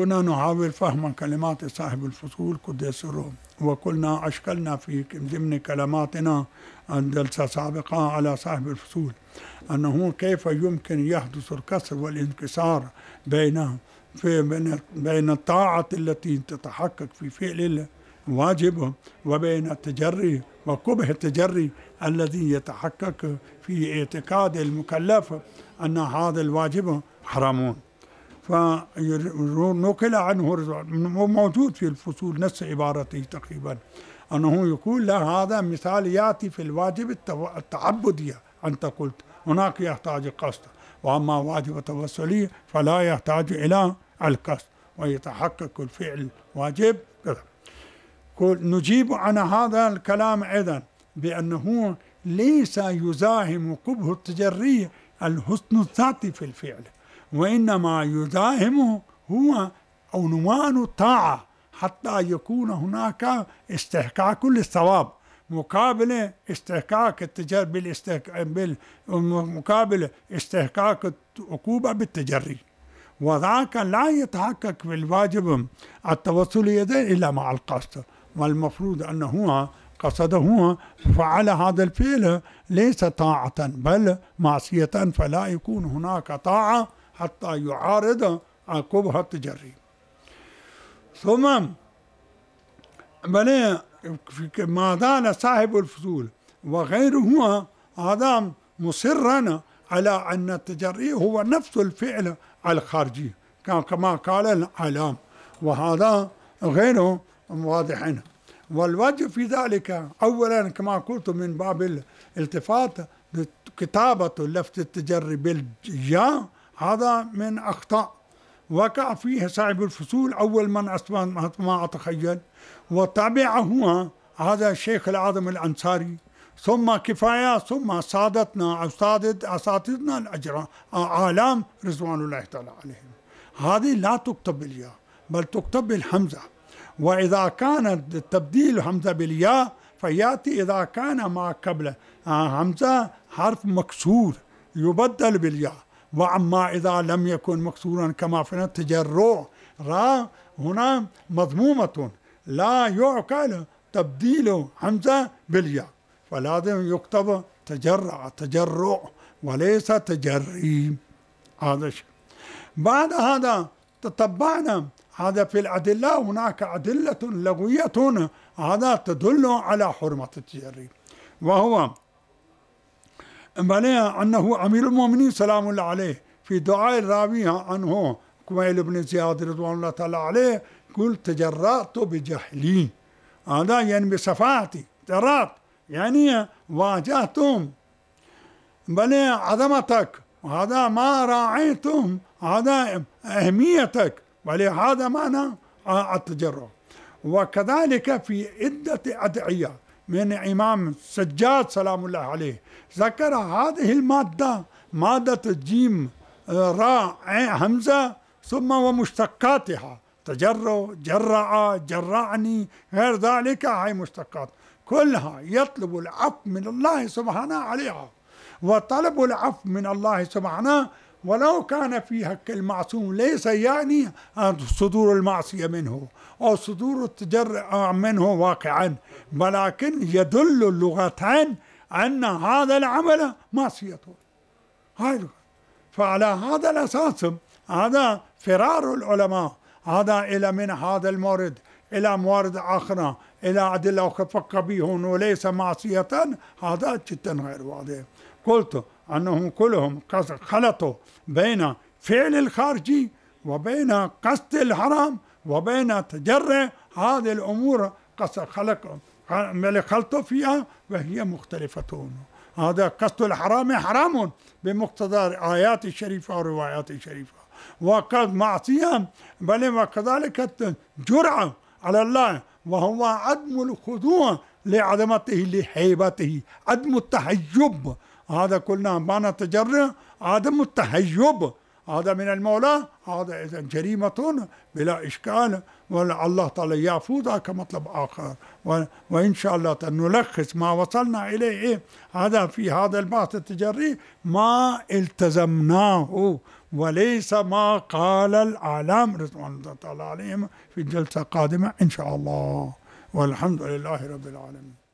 كنا نحاول فهم كلمات صاحب الفصول قدس سره، وقلنا أشكلنا في ضمن كلماتنا الجلسة السابقة على صاحب الفصول أنه كيف يمكن يحدث الكسر والانكسار بين الطاعة التي تتحقق في فعل الواجب وبين التجري وقبح التجري الذي يتحقق في اعتقاد المكلف أن هذا الواجب حرام. فنقل عنه موجود في الفصول نفس عبارته تقريبا أنه يقول لا هذا مثال يأتي في الواجب التعبدية. أنت قلت هناك يحتاج قصد، وأما واجب التوسلي فلا يحتاج إلى القصد ويتحقق الفعل واجب كذا. نجيب عن هذا الكلام أيضا بأنه ليس يزاحم قبح التجري الحسن الذاتي في الفعل، وإنما يزاحمه هو عنوان الطاعة حتى يكون هناك استحقاق للثواب مقابل استحقاق التجري مقابل استحقاق العقوبة بالتجري، وذاك لا يتحقق في الواجب التوسلي إلا مع القصد، والمفروض أنه قصده فعل هذا الفعل ليس طاعة بل معصية، فلا يكون هناك طاعة حتى يعارض قبح التجري. ثم ما زال صاحب الفصول وغيره هذا مصرا على أن التجري هو نفس الفعل الخارجي كما قال العلام، وهذا غير واضح. والوجه في ذلك أولا كما قلت من باب الالتفات كتابة لفظ التجري بالجاء هذا من أخطاء وقع فيه صاحب الفصول أول من ما أتخيل، وتابعه هذا الشيخ العظم الأنصاري، ثم كفاية، ثم سادتنا أساتذتنا الأجرام عالم رضوان الله تعالى عليهم. هذه لا تكتب بالياء بل تكتب بالحمزة، وإذا كان تبديل حمزة بالياء فيأتي إذا كان ما قبل حمزة حرف مكسور يبدل بالياء، وأما إذا لم يكن مكسورا كما في التجرع را هنا مضمومة لا يعقل تبديل حمزة بالياء، فلازم يكتب تجرع وليس تجري. هذا شيء. بعد هذا تتبعنا هذا في الأدلة، هناك أدلة لغوية هذا تدل على حرمة التجري، وهو أنه أمير المؤمنين سلام الله عليه في دعاء الراوي عنه كميل بن زياد رضوان الله تعالى عليه قل تجرأت بجهلي، هذا يعني بصفاتي تجرأت يعني واجهتم عظمتك، وهذا ما راعيتم هذا أهميتك، ولهذا معنى التجرع. وكذلك في عدة أدعية من إمام سجاد سلام الله عليه ذكر هذه المادة مادة الجيم راء همزة ثم ومشتقاتها تجرع جرع جرعني غير ذلك، هاي مشتقات كلها يطلب العفو من الله سبحانه عليها، وطلب العفو من الله سبحانه ولو كان في حق المعصوم ليس يعني صدور المعصية منه أو صدور التجرع منه واقعا، ولكن يدل اللغتان أن هذا العمل معصيته. فعلى هذا الأساس هذا فرار العلماء هذا إلى من هذا المورد إلى موارد آخر إلى أدلة خفق به وليس معصية، هذا جدا غير واضح. قلت أنهم كلهم خلطوا بين فعل الخارجي وبين قصد الحرام وبين تجرع، هذه الأمور خلطوا فيها وهي مختلفة. هذا قصد الحرام حرام بمقتضى آيات الشريفة وروايات الشريفة، وقد معصية بل وكذلك جرعة على الله وهو عدم الخضوع لعظمته لهيبته، عدم التحجب، هذا قلنا معنى التجرع عدم التحجب، هذا من المولى، هذا إذا جريمة بلا إشكال، والله تعالى يعفو ذاك مطلب آخر. وإن شاء الله نلخص ما وصلنا إليه هذا في هذا البحث التجري ما التزمناه وليس ما قال الأعلام رضوان الله تعالى عليهم في جلسة قادمة إن شاء الله، والحمد لله رب العالمين.